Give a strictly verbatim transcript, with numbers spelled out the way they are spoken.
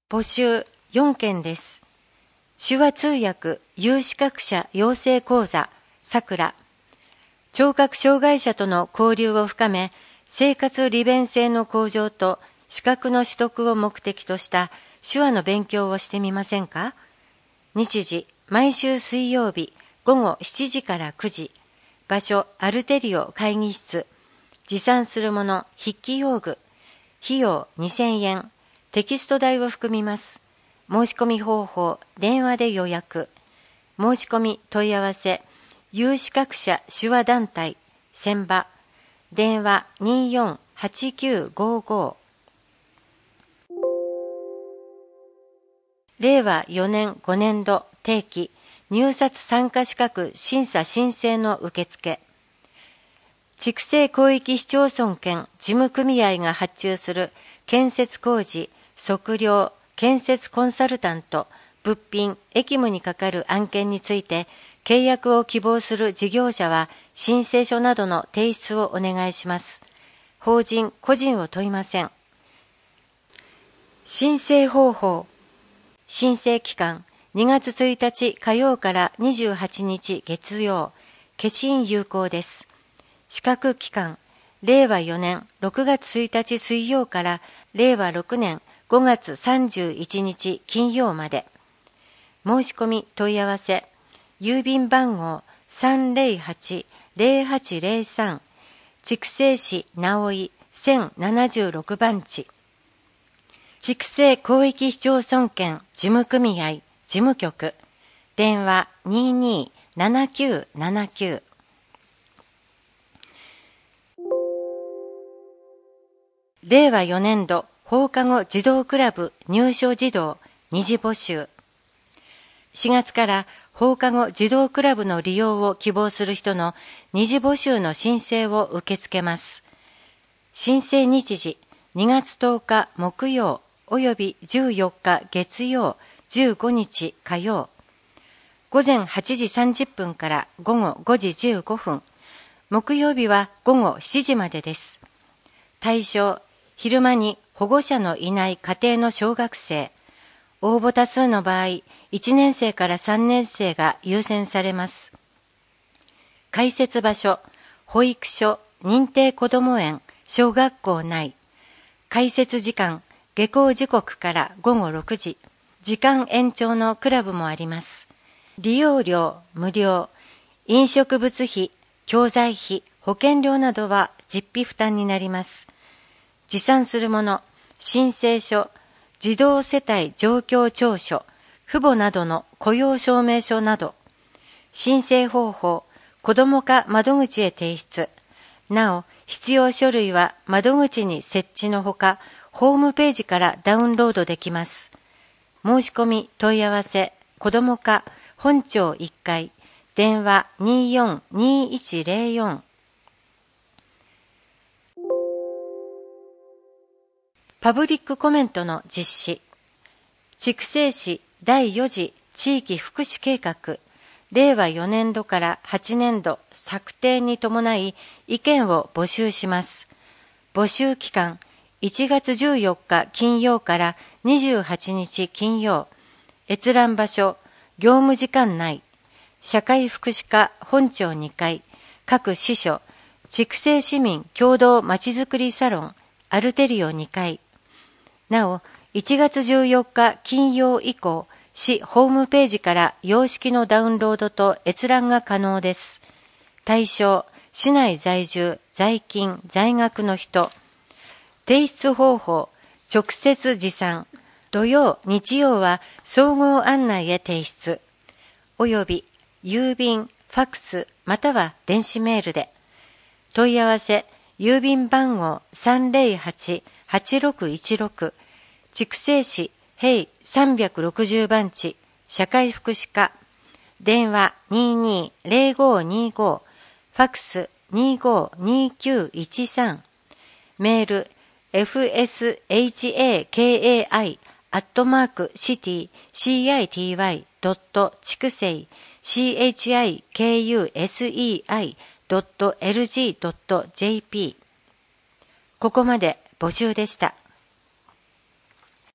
募集よんけんです。手話通訳有資格者養成講座さくら。聴覚障害者との交流を深め、生活利便性の向上と資格の取得を目的とした手話の勉強をしてみませんか？日時、毎週水曜日ごごしちじからくじ。場所、アルテリオ会議室。持参するもの、筆記用具。費用にせんえん。テキスト代を含みます。申し込み方法、電話で予約。申し込み問い合わせ、有資格者手話団体、千葉。電話によんはちきゅうごご。れいわよねんごねんど定期入札参加資格審査申請の受付。筑西広域市町村兼事務組合が発注する建設工事、測量、建設コンサルタント、物品、役務に係る案件について契約を希望する事業者は申請書などの提出をお願いします。法人、個人を問いません。申請方法。申請期間にがつついたち火曜からにじゅうはちにち月曜。消印有効です。資格期間れいわよねんろくがつついたち水曜かられいわろくねんごがつさんじゅういちにち金曜まで。申し込み問い合わせ。郵便番号 さんぜろはち ぜろはちぜろさん 筑西市直井せんななじゅうろくばんち。筑西広域市町村兼事務組合事務局。電話ににーななきゅうななきゅう。れいわよねんど放課後児童クラブ入所児童二次募集。しがつから放課後児童クラブの利用を希望する人の二次募集の申請を受け付けます。申請日時にがつとおか木曜およびじゅうよっか月曜じゅうごにち火曜。午前はちじさんじゅっぷんから午後ごじじゅうごふん。木曜日はごごしちじまでです。対象、昼間に保護者のいない家庭の小学生。応募多数の場合、いちねんせいからさんねんせいが優先されます。開設場所、保育所、認定こども園、小学校内。開設時間、下校時刻からごごろくじ。時間延長のクラブもあります。利用料無料。飲食物費、教材費、保険料などは実費負担になります。持参するもの、申請書、児童世帯状況調書、父母などの雇用証明書など。申請方法、子ども課窓口へ提出。なお、必要書類は窓口に設置のほか、ホームページからダウンロードできます。申し込み問い合わせ、子ども課本町いっかい、電話によんにいちぜろよん。パブリックコメントの実施。筑西市だいよ次地域福祉計画、れいわよねんどからはちねんど策定に伴い意見を募集します。募集期間、いちがつじゅうよっか金曜からにじゅうはちにち金曜。閲覧場所、業務時間内。社会福祉課本町にかい、各支所、筑西市民共同まちづくりサロン、アルテリオにかい。なお、いちがつじゅうよっか金曜以降、市ホームページから様式のダウンロードと閲覧が可能です。対象、市内在住、在勤、在学の人。提出方法、直接持参。土曜、日曜は総合案内へ提出。および郵便、ファックス、または電子メールで。問い合わせ、郵便番号 さんぜろはち はちろくいちろく。筑西市平さんびゃくろくじゅうばんち社会福祉課。電話ににーぜろごにご。ファックスにごにきゅういちさん。メール エフエスエイチエーケーエーアイ アットマークシティ シーアイティーワイ ドット筑西 シーエイチアイケーユーエスイーアイ ドットエルジー ドットジェーピー。ここまで募集でした。